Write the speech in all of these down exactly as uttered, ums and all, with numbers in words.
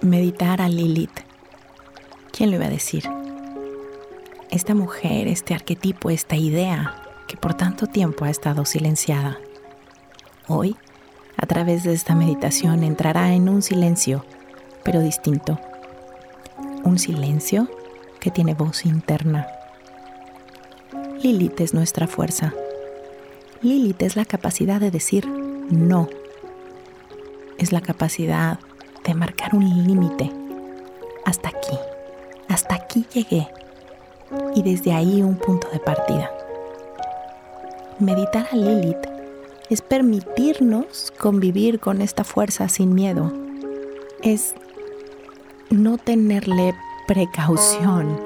meditar a Lilith. ¿Quién lo iba a decir? Esta mujer, este arquetipo, esta idea que por tanto tiempo ha estado silenciada. Hoy, a través de esta meditación, entrará en un silencio, pero distinto. Un silencio que tiene voz interna. Lilith es nuestra fuerza. Lilith es la capacidad de decir no. Es la capacidad de marcar un límite. Hasta aquí, hasta aquí llegué. Y desde ahí un punto de partida. Meditar a Lilith es permitirnos convivir con esta fuerza sin miedo. Es no tenerle precaución.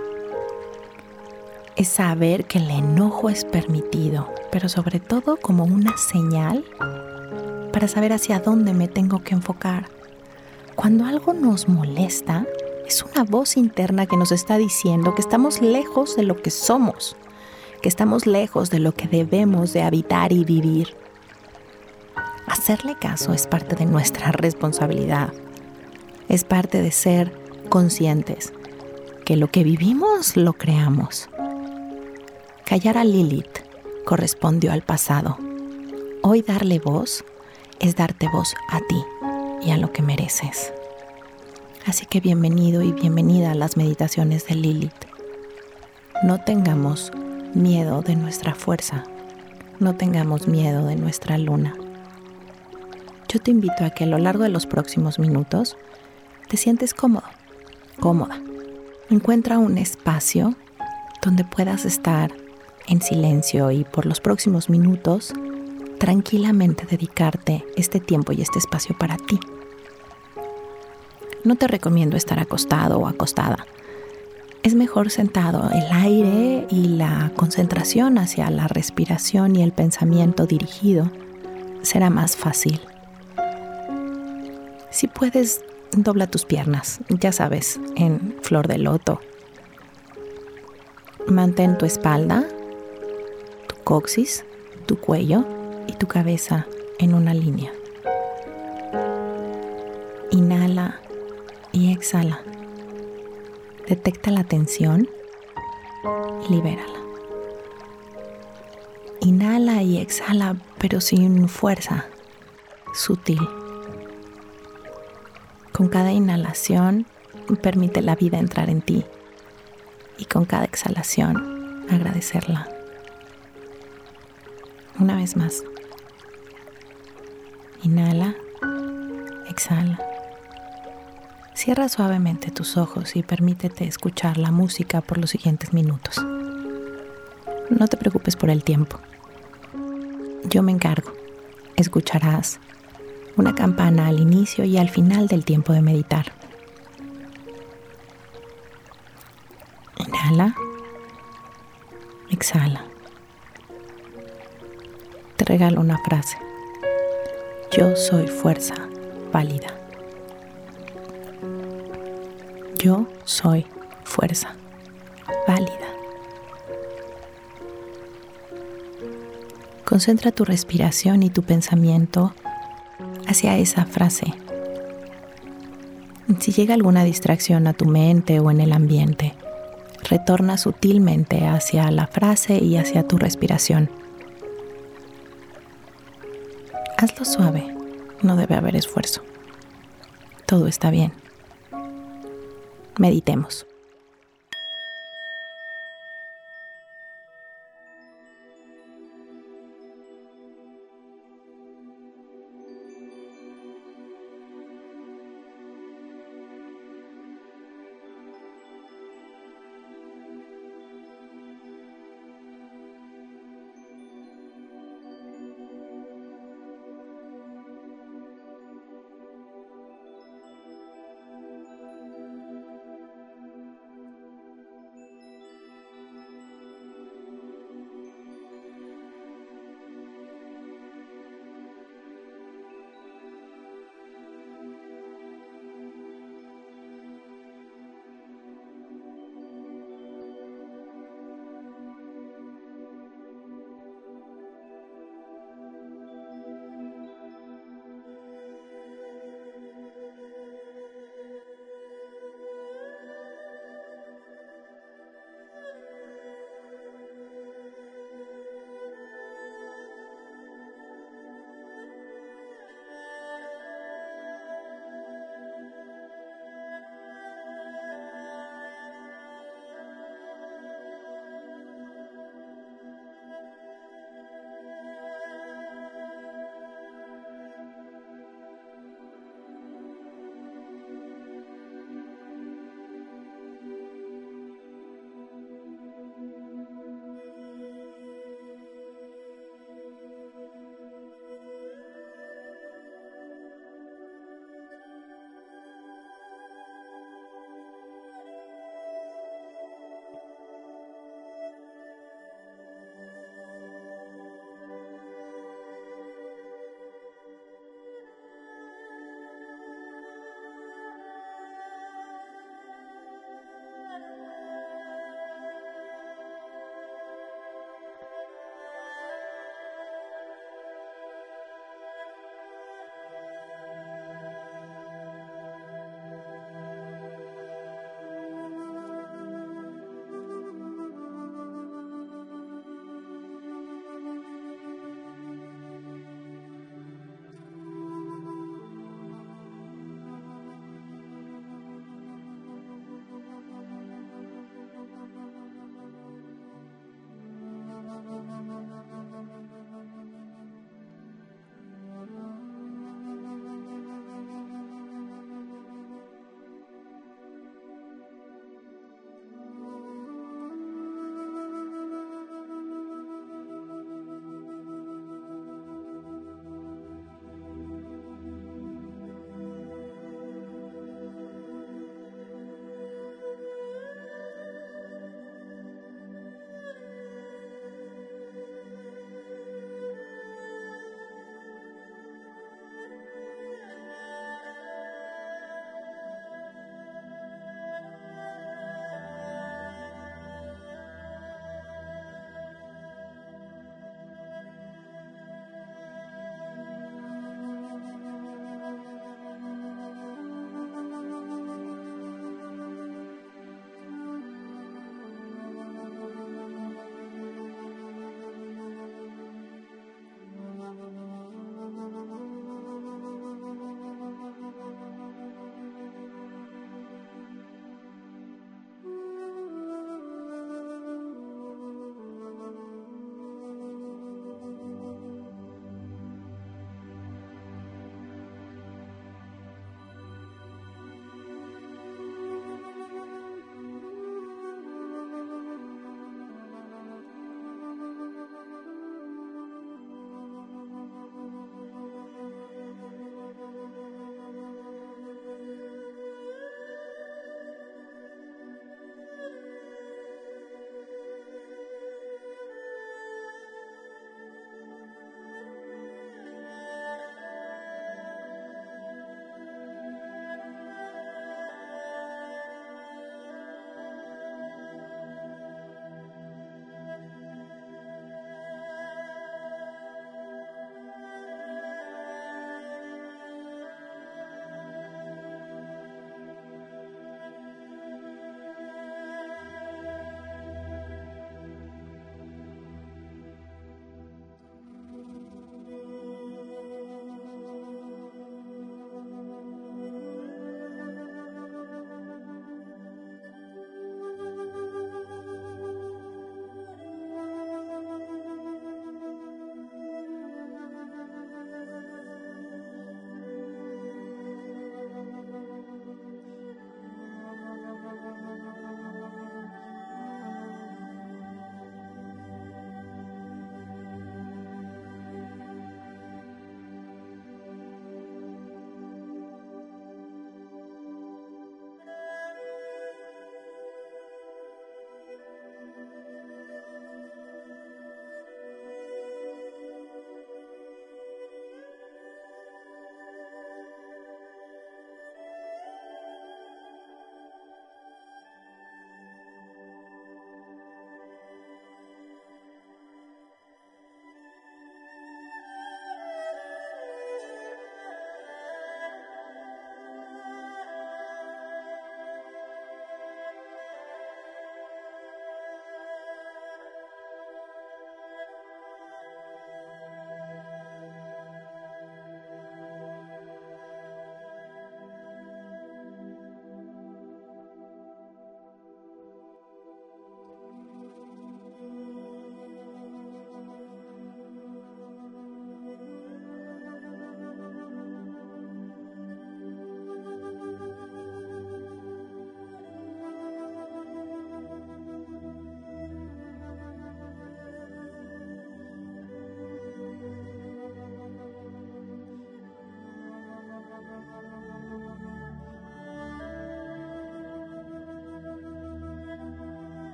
Es saber que el enojo es permitido, pero sobre todo como una señal para saber hacia dónde me tengo que enfocar. Cuando algo nos molesta, es una voz interna que nos está diciendo que estamos lejos de lo que somos, que estamos lejos de lo que debemos de habitar y vivir. Hacerle caso es parte de nuestra responsabilidad. Es parte de ser conscientes que lo que vivimos lo creamos. Callar a Lilith correspondió al pasado. Hoy darle voz es darte voz a ti y a lo que mereces. Así que bienvenido y bienvenida a las meditaciones de Lilith. No tengamos miedo de nuestra fuerza. No tengamos miedo de nuestra luna. Yo te invito a que a lo largo de los próximos minutos te sientes cómodo, cómoda. Encuentra un espacio donde puedas estar en silencio y por los próximos minutos tranquilamente dedicarte este tiempo y este espacio para ti. No te recomiendo estar acostado o acostada. Es mejor sentado. El aire y la concentración hacia la respiración y el pensamiento dirigido será más fácil. Si puedes, dobla tus piernas, ya sabes, en flor de loto. Mantén tu espalda, tu coxis, tu cuello y tu cabeza en una línea. Inhala y exhala. Detecta la tensión y libérala. Inhala y exhala, pero sin fuerza, sutil. Con cada inhalación, permite la vida entrar en ti. Y con cada exhalación, agradecerla. Una vez más. Inhala, exhala. Cierra suavemente tus ojos y permítete escuchar la música por los siguientes minutos. No te preocupes por el tiempo. Yo me encargo. Escucharás una campana al inicio y al final del tiempo de meditar. Inhala, exhala. Te regalo una frase. Yo soy fuerza válida. Yo soy fuerza válida. Concentra tu respiración y tu pensamiento hacia esa frase. Si llega alguna distracción a tu mente o en el ambiente, retorna sutilmente hacia la frase y hacia tu respiración. Hazlo suave, no debe haber esfuerzo. Todo está bien. Meditemos.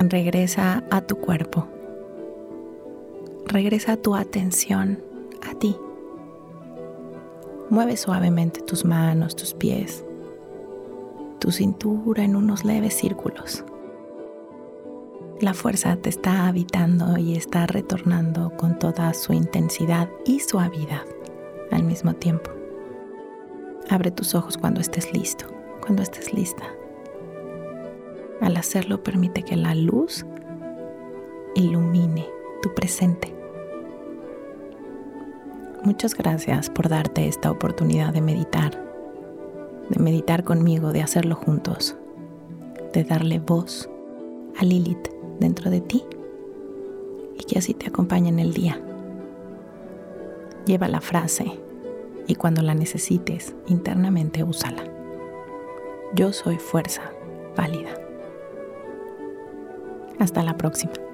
regresa a tu cuerpo. Regresa tu atención a ti. Mueve suavemente tus manos, tus pies, tu cintura en unos leves círculos. La fuerza te está habitando y está retornando con toda su intensidad y suavidad al mismo tiempo. Abre tus ojos cuando estés listo, cuando estés lista. Al hacerlo, permite que la luz ilumine tu presente. Muchas gracias por darte esta oportunidad de meditar, de meditar conmigo, de hacerlo juntos, de darle voz a Lilith dentro de ti y que así te acompañe en el día. Lleva la frase y cuando la necesites internamente úsala. Yo soy fuerza válida. Hasta la próxima.